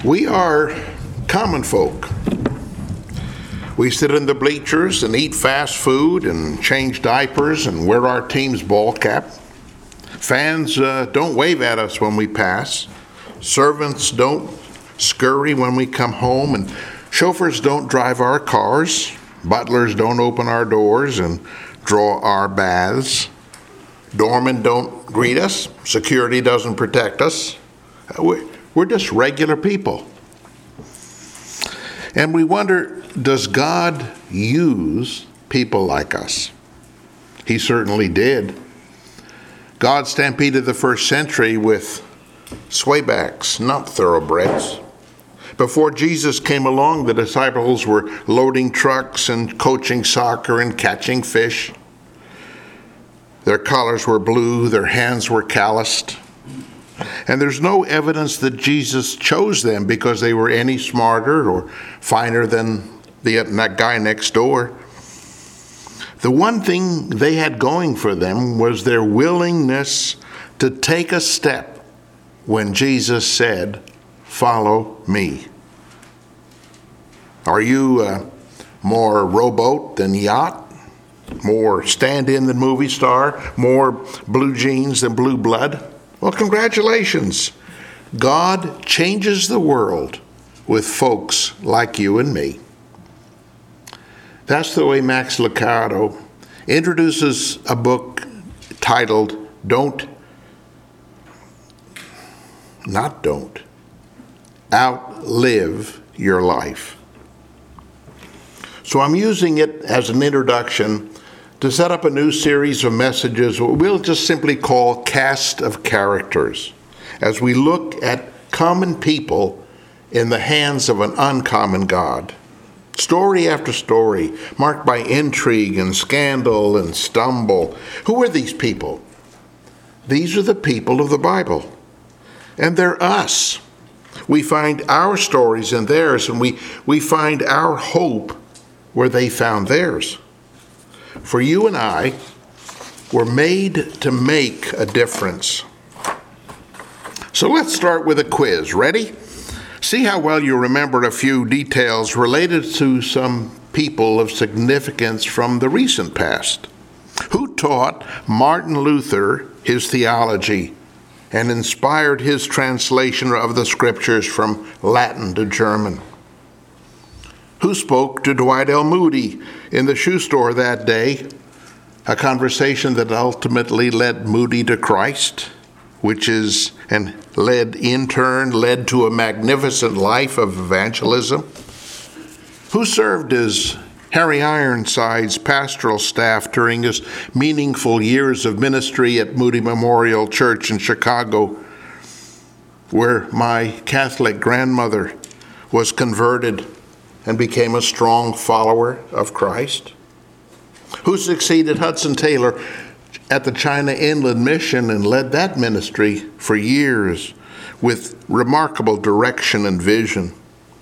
We are common folk. We sit in the bleachers and eat fast food and change diapers and wear our team's ball cap. Fans don't wave at us when we pass. Servants don't scurry when we come home, and chauffeurs don't drive our cars. Butlers don't open our doors and draw our baths. Doormen don't greet us. Security doesn't protect us. We're just regular people. And we wonder, does God use people like us? He certainly did. God stampeded the first century with swaybacks, not thoroughbreds. Before Jesus came along, the disciples were loading trucks and coaching soccer and catching fish. Their collars were blue, their hands were calloused. And there's no evidence that Jesus chose them because they were any smarter or finer than that guy next door. The one thing they had going for them was their willingness to take a step when Jesus said, "Follow me." Are you more rowboat than yacht? More stand-in than movie star? More blue jeans than blue blood? Well, congratulations. God changes the world with folks like you and me. That's the way Max Lucado introduces a book titled Outlive Your Life. So I'm using it as an introduction to set up a new series of messages we'll just simply call Cast of Characters, as we look at common people in the hands of an uncommon God. Story after story, marked by intrigue and scandal and stumble. Who are these people? These are the people of the Bible. And they're us. We find our stories in theirs, and we find our hope where they found theirs. For you and I were made to make a difference. So let's start with a quiz. Ready? See how well you remember a few details related to some people of significance from the recent past. Who taught Martin Luther his theology and inspired his translation of the scriptures from Latin to German? Who spoke to Dwight L. Moody in the shoe store that day, a conversation that ultimately led Moody to Christ, and led to a magnificent life of evangelism? Who served as Harry Ironside's pastoral staff during his meaningful years of ministry at Moody Memorial Church in Chicago, where my Catholic grandmother was converted and became a strong follower of Christ? Who succeeded Hudson Taylor at the China Inland Mission and led that ministry for years with remarkable direction and vision?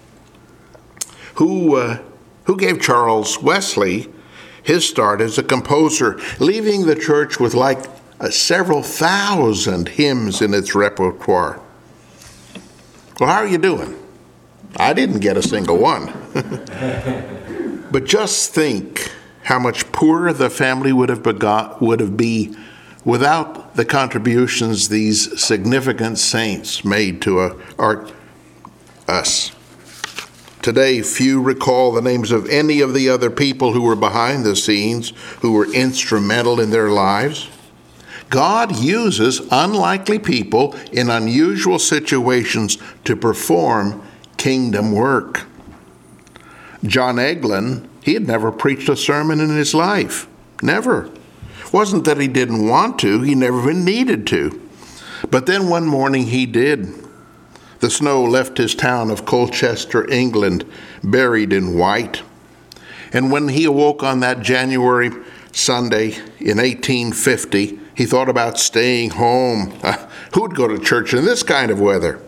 Who gave Charles Wesley his start as a composer, leaving the church with several thousand hymns in its repertoire? Well, how are you doing? I didn't get a single one. But just think how much poorer the family would have been without the contributions these significant saints made to us. Today, few recall the names of any of the other people who were behind the scenes, who were instrumental in their lives. God uses unlikely people in unusual situations to perform kingdom work. John Eglin, he had never preached a sermon in his life. Never. Wasn't that he didn't want to, he never even needed to. But then one morning he did. The snow left his town of Colchester, England, buried in white. And when he awoke on that January Sunday in 1850, he thought about staying home. Who'd go to church in this kind of weather?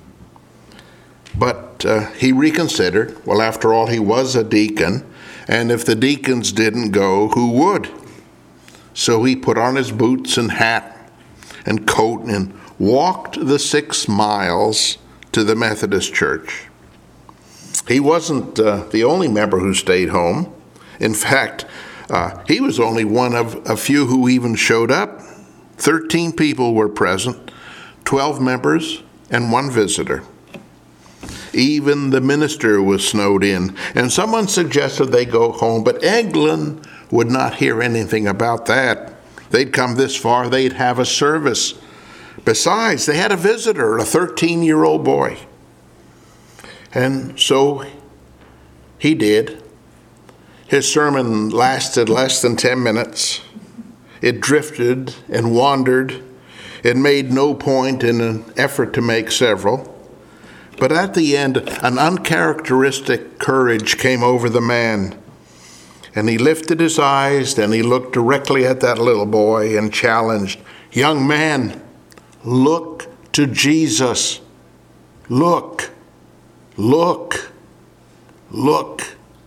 But he reconsidered. Well, after all, he was a deacon, and if the deacons didn't go, who would? So he put on his boots and hat and coat and walked the 6 miles to the Methodist Church. He wasn't the only member who stayed home. In fact, he was only one of a few who even showed up. 13 people were present, 12 members and 1 visitor. Even the minister was snowed in, and someone suggested they go home, but Eglin would not hear anything about that. They'd come this far, they'd have a service. Besides, they had a visitor, a 13-year-old boy. And so he did. His sermon lasted less than 10 minutes. It drifted and wandered. It made no point in an effort to make several. But at the end, an uncharacteristic courage came over the man. And he lifted his eyes and he looked directly at that little boy and challenged, "Young man, look to Jesus. Look, look, look."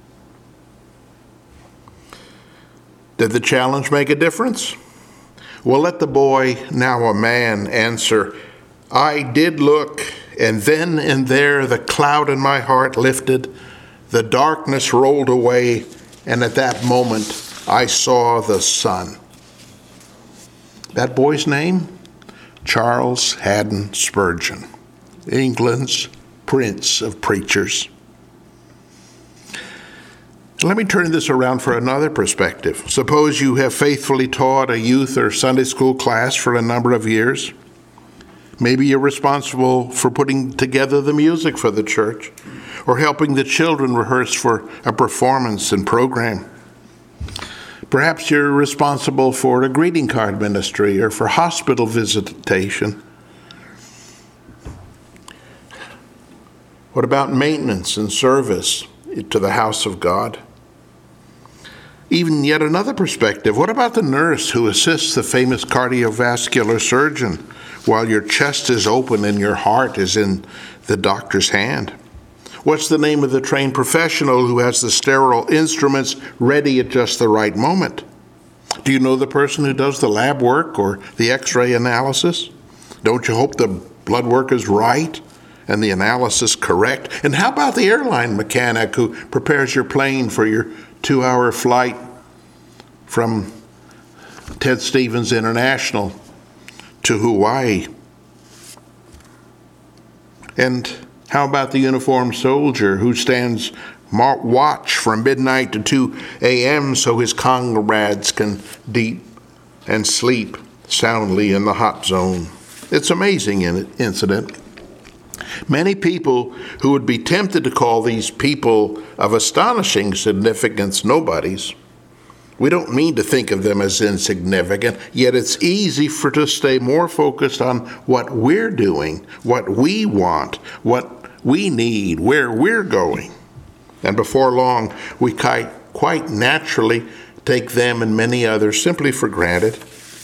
Did the challenge make a difference? Well, let the boy, now a man, answer, "I did look, and then and there the cloud in my heart lifted, the darkness rolled away, and at that moment I saw the sun." That boy's name? Charles Haddon Spurgeon, England's Prince of Preachers. Let me turn this around for another perspective. Suppose you have faithfully taught a youth or Sunday school class for a number of years. Maybe you're responsible for putting together the music for the church or helping the children rehearse for a performance and program. Perhaps you're responsible for a greeting card ministry or for hospital visitation. What about maintenance and service to the house of God? Even yet another perspective. What about the nurse who assists the famous cardiovascular surgeon while your chest is open and your heart is in the doctor's hand? What's the name of the trained professional who has the sterile instruments ready at just the right moment? Do you know the person who does the lab work or the x-ray analysis? Don't you hope the blood work is right and the analysis correct? And how about the airline mechanic who prepares your plane for your 2-hour flight from Ted Stevens International to Hawaii? And how about the uniformed soldier who stands watch from midnight to 2 a.m. so his comrades can eat and sleep soundly in the hot zone? It's an amazing incident. Many people who would be tempted to call these people of astonishing significance nobodies. We don't mean to think of them as insignificant, yet it's easy to stay more focused on what we're doing, what we want, what we need, where we're going. And before long, we quite naturally take them and many others simply for granted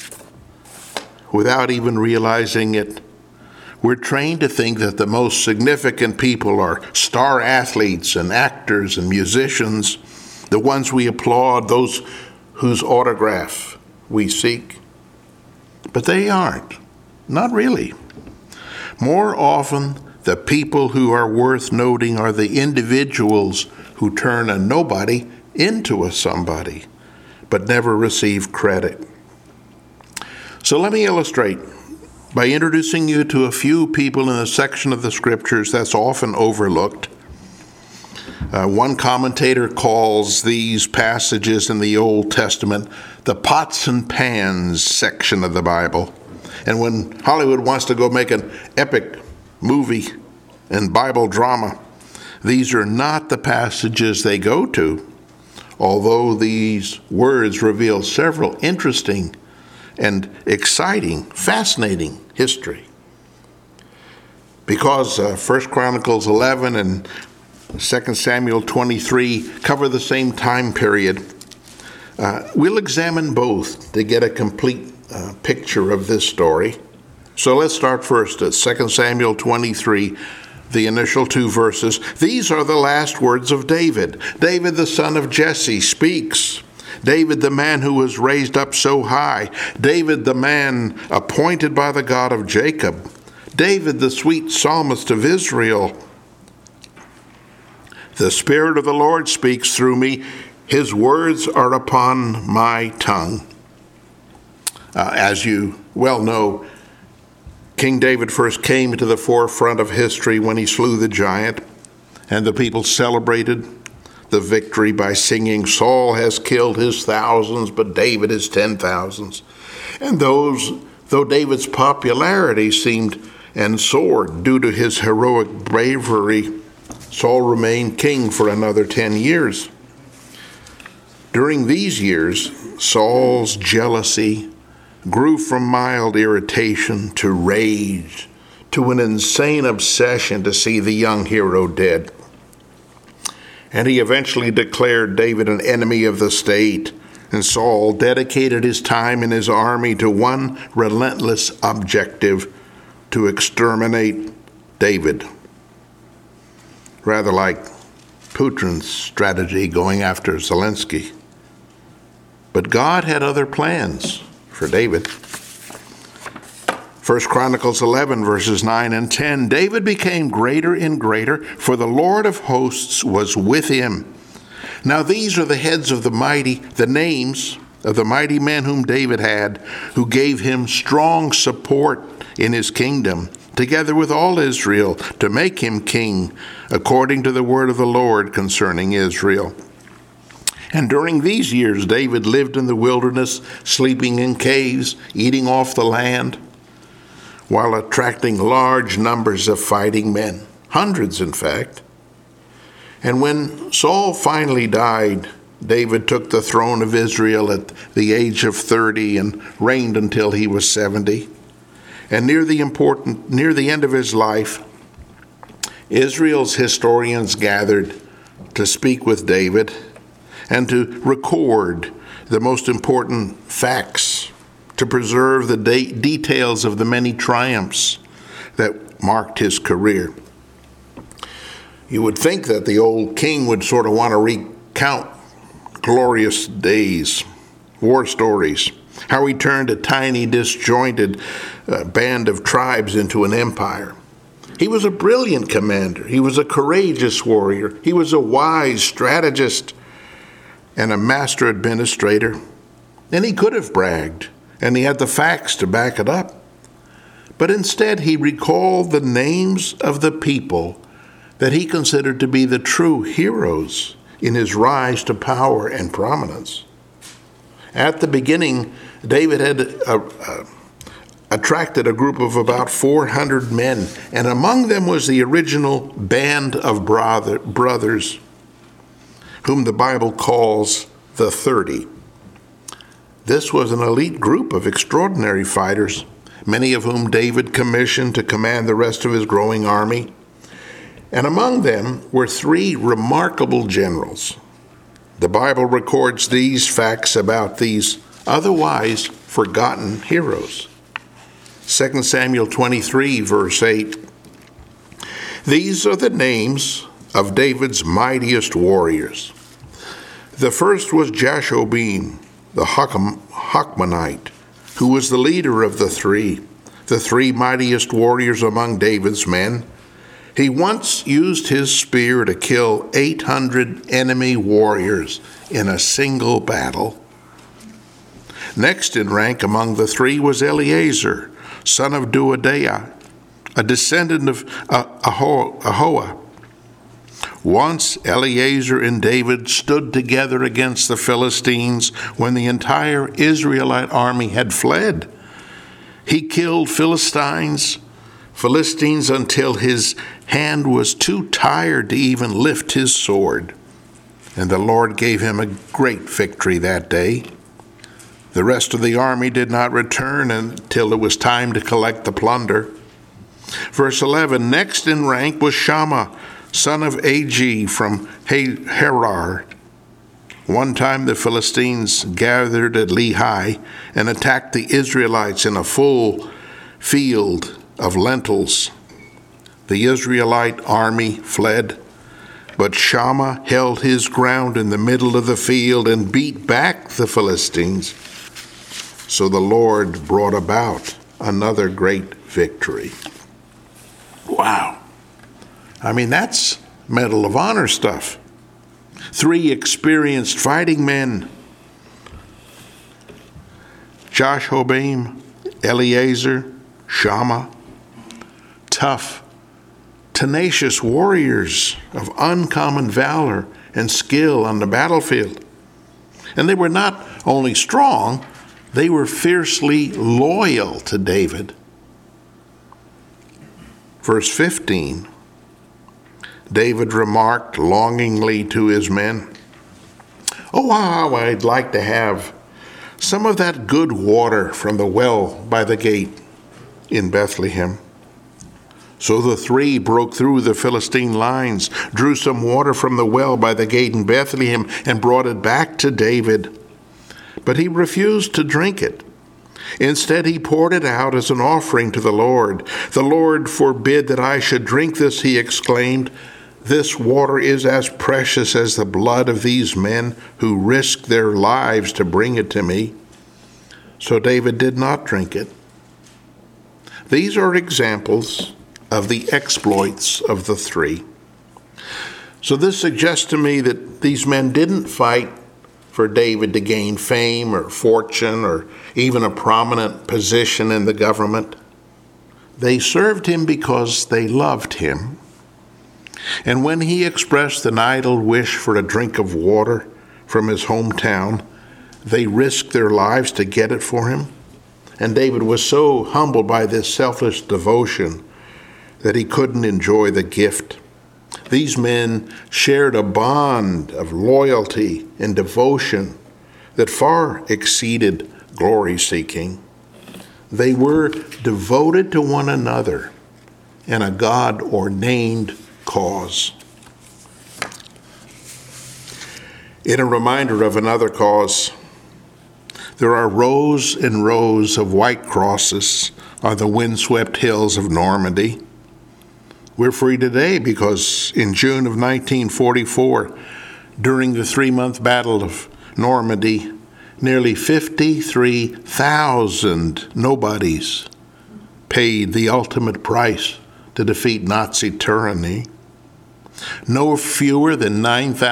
without even realizing it. We're trained to think that the most significant people are star athletes and actors and musicians, the ones we applaud, those whose autograph we seek. But they aren't. Not really. More often, the people who are worth noting are the individuals who turn a nobody into a somebody, but never receive credit. So let me illustrate by introducing you to a few people in a section of the scriptures that's often overlooked. One commentator calls these passages in the Old Testament the pots and pans section of the Bible. And when Hollywood wants to go make an epic movie and Bible drama, these are not the passages they go to, although these words reveal several interesting and exciting, fascinating history. Because 1 Chronicles 11 and 2 Samuel 23 cover the same time period, we'll examine both to get a complete picture of this story. So let's start first at 2 Samuel 23, the initial 2 verses. These are the last words of David. David, the son of Jesse, speaks. David, the man who was raised up so high. David, the man appointed by the God of Jacob David, the sweet psalmist of Israel. The Spirit of the Lord speaks through me. His words are upon my tongue. As you well know, King David first came to the forefront of history when he slew the giant, and the people celebrated the victory by singing, "Saul has killed his thousands, but David his 10,000s. And though David's popularity seemed and soared due to his heroic bravery, Saul remained king for another 10 years. During these years, Saul's jealousy grew from mild irritation to rage, to an insane obsession to see the young hero dead. And he eventually declared David an enemy of the state, and Saul dedicated his time and his army to one relentless objective: to exterminate David. Rather like Putin's strategy going after Zelensky. But God had other plans for David. 1 Chronicles 11, verses 9 and 10, David became greater and greater, for the Lord of hosts was with him. Now these are the heads of the names of the mighty men whom David had, who gave him strong support in his kingdom, together with all Israel, to make him king, according to the word of the Lord concerning Israel. And during these years, David lived in the wilderness, sleeping in caves, eating off the land, while attracting large numbers of fighting men, hundreds in fact. And when Saul finally died, David took the throne of Israel at the age of 30 and reigned until he was 70. And near the end of his life, Israel's historians gathered to speak with David and to record the most important facts, to preserve the details of the many triumphs that marked his career. You would think that the old king would sort of want to recount glorious days, war stories, how he turned a tiny, disjointed band of tribes into an empire. He was a brilliant commander. He was a courageous warrior. He was a wise strategist and a master administrator. And he could have bragged, and he had the facts to back it up. But instead, he recalled the names of the people that he considered to be the true heroes in his rise to power and prominence. At the beginning, David had attracted a group of about 400 men, and among them was the original band of brothers, whom the Bible calls the 30. This was an elite group of extraordinary fighters, many of whom David commissioned to command the rest of his growing army. And among them were 3 remarkable generals. The Bible records these facts about these otherwise forgotten heroes. 2 Samuel 23, verse 8. These are the names of David's mightiest warriors. The first was Jashobeam, the Hachmonite, who was the leader of the 3 mightiest warriors among David's men. He once used his spear to kill 800 enemy warriors in a single battle. Next in rank among the 3 was Eleazar, son of Doadiah, a descendant of Ahoah. Once Eleazar and David stood together against the Philistines when the entire Israelite army had fled. He killed Philistines until his hand was too tired to even lift his sword. And the Lord gave him a great victory that day. The rest of the army did not return until it was time to collect the plunder. Verse 11, next in rank was Shammah, son of Agi from Harar. One time the Philistines gathered at Lehi and attacked the Israelites in a full field of lentils. The Israelite army fled, but Shammah held his ground in the middle of the field and beat back the Philistines. So the Lord brought about another great victory. Wow. I mean, that's Medal of Honor stuff. 3 experienced fighting men, Josh-Hobam, Eleazar, Shammah, tough, tenacious warriors of uncommon valor and skill on the battlefield. And they were not only strong, they were fiercely loyal to David. Verse 15, David remarked longingly to his men, "Oh, how I'd like to have some of that good water from the well by the gate in Bethlehem." So the 3 broke through the Philistine lines, drew some water from the well by the gate in Bethlehem, and brought it back to David. But he refused to drink it. Instead, he poured it out as an offering to the Lord. "The Lord forbid that I should drink this," he exclaimed. "This water is as precious as the blood of these men who risked their lives to bring it to me." So David did not drink it. These are examples of the exploits of the 3. So this suggests to me that these men didn't fight for David to gain fame or fortune or even a prominent position in the government. They served him because they loved him. And when he expressed an idle wish for a drink of water from his hometown, they risked their lives to get it for him. And David was so humbled by this selfless devotion that he couldn't enjoy the gift. These men shared a bond of loyalty and devotion that far exceeded glory-seeking. They were devoted to one another in a God-ordained cause. In a reminder of another cause, there are rows and rows of white crosses on the windswept hills of Normandy. We're free today because in June of 1944, during the 3-month Battle of Normandy, nearly 53,000 nobodies paid the ultimate price to defeat Nazi tyranny. No fewer than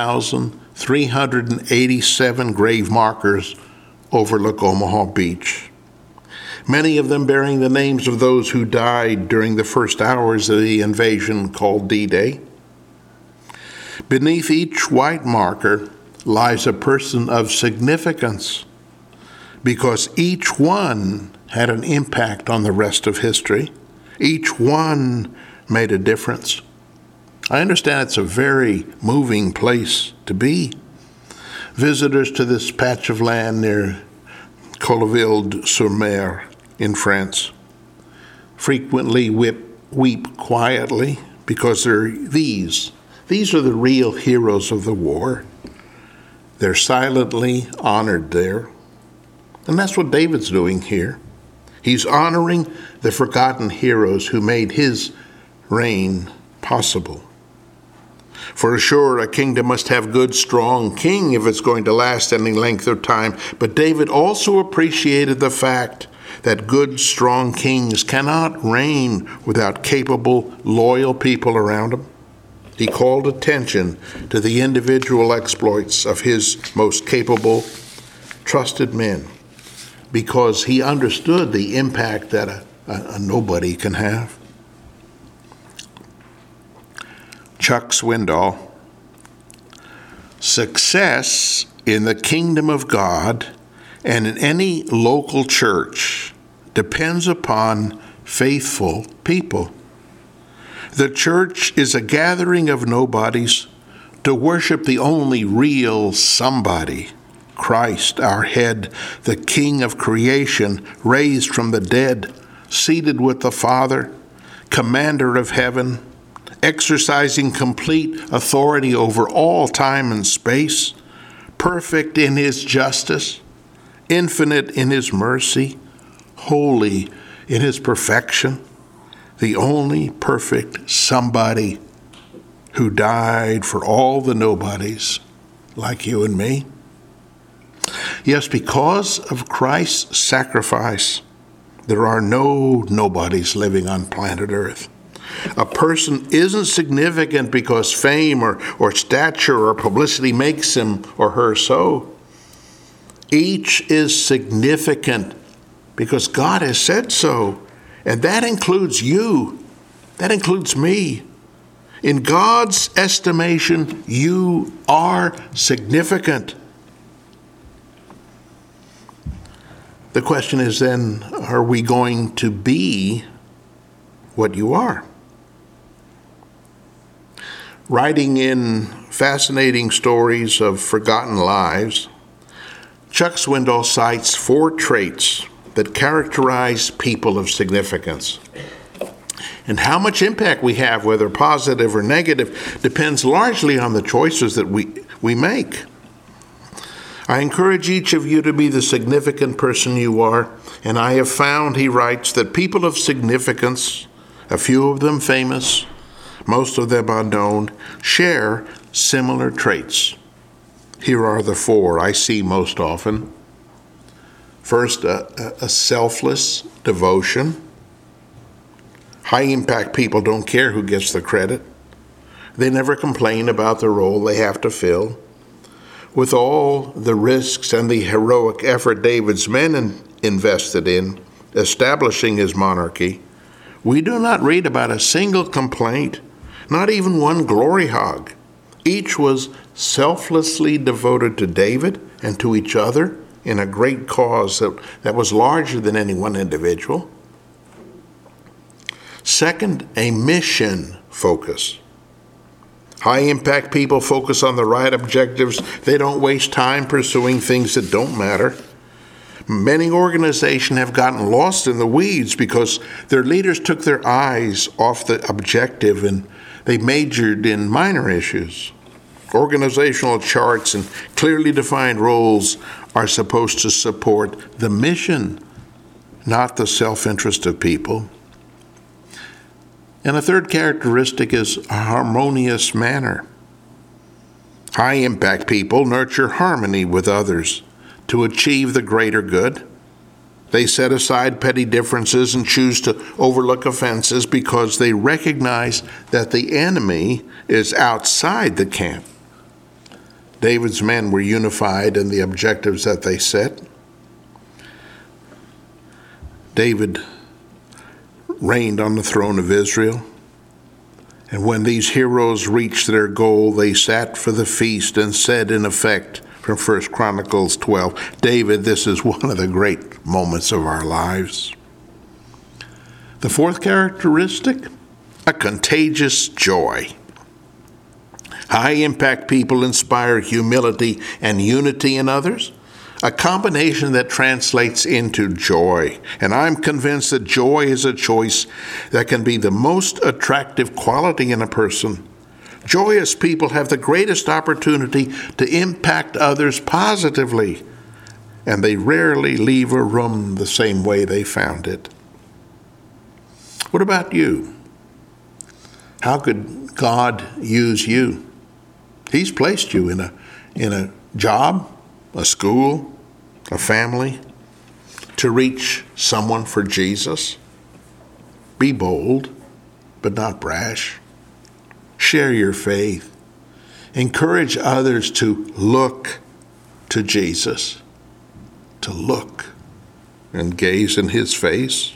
9,387 grave markers overlook Omaha Beach, many of them bearing the names of those who died during the first hours of the invasion called D-Day. Beneath each white marker lies a person of significance because each one had an impact on the rest of history. Each one made a difference. I understand it's a very moving place to be. Visitors to this patch of land near Colleville-sur-Mer in France frequently weep quietly because these are the real heroes of the war. They're silently honored there. And that's what David's doing here. He's honoring the forgotten heroes who made his reign possible. For sure, a kingdom must have a good, strong king if it's going to last any length of time. But David also appreciated the fact that good, strong kings cannot reign without capable, loyal people around them. He called attention to the individual exploits of his most capable, trusted men because he understood the impact that a nobody can have. Chuck Swindoll. Success in the kingdom of God and in any local church depends upon faithful people. The church is a gathering of nobodies to worship the only real somebody, Christ, our head, the King of creation, raised from the dead, seated with the Father, commander of heaven, exercising complete authority over all time and space, perfect in his justice, infinite in his mercy, holy in his perfection, the only perfect somebody who died for all the nobodies like you and me. Yes, because of Christ's sacrifice, there are no nobodies living on planet Earth. A person isn't significant because fame or stature or publicity makes him or her so. Each is significant because God has said so. And that includes you. That includes me. In God's estimation, you are significant. The question is then, are we going to be what you are? Writing in Fascinating Stories of Forgotten Lives, Chuck Swindoll cites 4 traits that characterize people of significance. And how much impact we have, whether positive or negative, depends largely on the choices that we make. I encourage each of you to be the significant person you are, and I have found, he writes, that people of significance, a few of them famous, most of them unknown, share similar traits. Here are the 4 I see most often. First, a selfless devotion. High-impact people don't care who gets the credit. They never complain about the role they have to fill. With all the risks and the heroic effort David's men invested in establishing his monarchy, we do not read about a single complaint, not even one glory hog. Each was selflessly devoted to David and to each other in a great cause that was larger than any one individual. Second, a mission focus. High-impact people focus on the right objectives. They don't waste time pursuing things that don't matter. Many organizations have gotten lost in the weeds because their leaders took their eyes off the objective and they majored in minor issues. Organizational charts and clearly defined roles are supposed to support the mission, not the self-interest of people. And a third characteristic is a harmonious manner. High-impact people nurture harmony with others to achieve the greater good. They set aside petty differences and choose to overlook offenses because they recognize that the enemy is outside the camp. David's men were unified in the objectives that they set. David reigned on the throne of Israel. And when these heroes reached their goal, they sat for the feast and said, in effect, from 1 Chronicles 12, David, this is one of the great moments of our lives. The fourth characteristic, a contagious joy. High-impact people inspire humility and unity in others, a combination that translates into joy. And I'm convinced that joy is a choice that can be the most attractive quality in a person. Joyous people have the greatest opportunity to impact others positively, and they rarely leave a room the same way they found it. What about you? How could God use you? He's placed you in a job, a school, a family, to reach someone for Jesus. Be bold, but not brash. Share your faith. Encourage others to look to Jesus, to look and gaze in his face.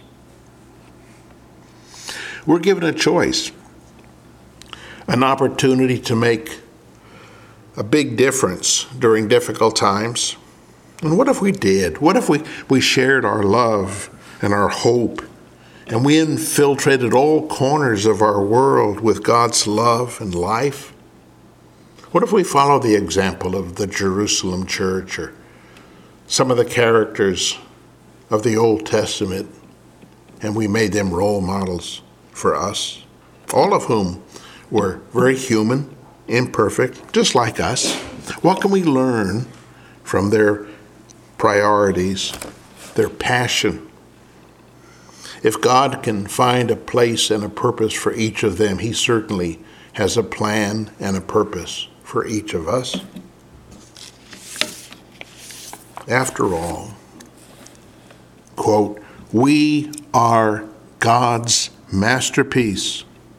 We're given a choice, an opportunity to make a big difference during difficult times. And what if we did? What if we shared our love and our hope, and we infiltrated all corners of our world with God's love and life? What if we followed the example of the Jerusalem church or some of the characters of the Old Testament, and we made them role models for us, all of whom were very human, imperfect, just like us? What can we learn from their priorities, their passion? If God can find a place and a purpose for each of them, he certainly has a plan and a purpose for each of us. After all, quote, we are God's masterpiece,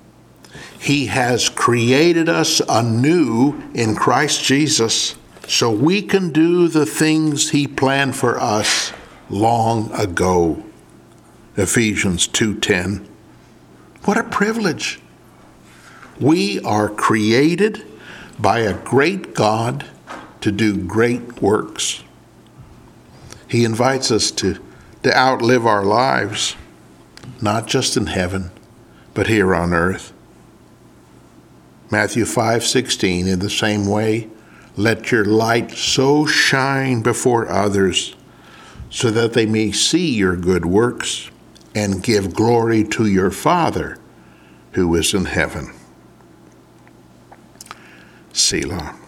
He has created us anew in Christ Jesus so we can do the things he planned for us long ago. Ephesians 2:10. What a privilege. We are created by a great God to do great works. He invites us to outlive our lives, not just in heaven, but here on earth. Matthew 5:16, in the same way, let your light so shine before others so that they may see your good works and give glory to your Father who is in heaven. Selah.